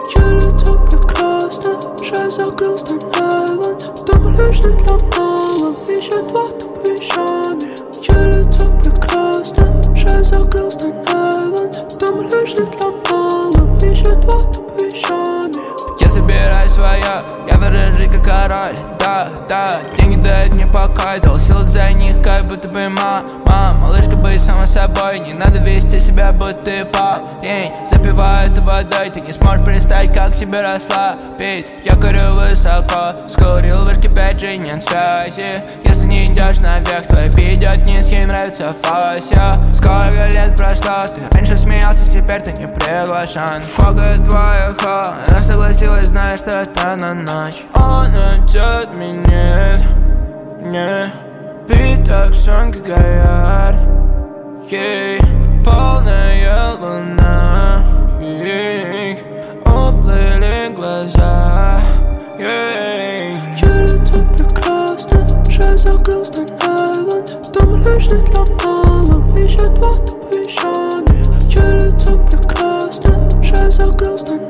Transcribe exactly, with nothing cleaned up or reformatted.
Я лицо прекрасно, же закрылся Таиланд. Дом лежит для мало, ищет воду вещами. Я лицо прекрасно, же закрылся Таиланд. Дом лежит для мало, ищет воду вещами. Я забираю свое, я буду жить как король. Да, да, деньги дают мне покой. Дал сил за них, как будто бы мама. Малышка, быть сама собой, не надо вести себя, будто ты парень. Запиваю это водой, ты не сможешь представить, как тебе расслабить. Я курю высоко, скурил вышки пять джи, нет связи. Если не идешь наверх, твой идет вниз, ей нравится фася. Сколько лет прошло, ты раньше смеялся, теперь ты не приглашен. Сколько твоих, я согласилась, знаешь, что это на ночь. Он идет, меня не пить так сон, как горят. Ей полная луна, ей уплыли глаза. Ей Я лицо прекрасно, же закрылся Таиланд. Дом лежит для мало, ищет воду вещами. Я лицо прекрасно, же закрылся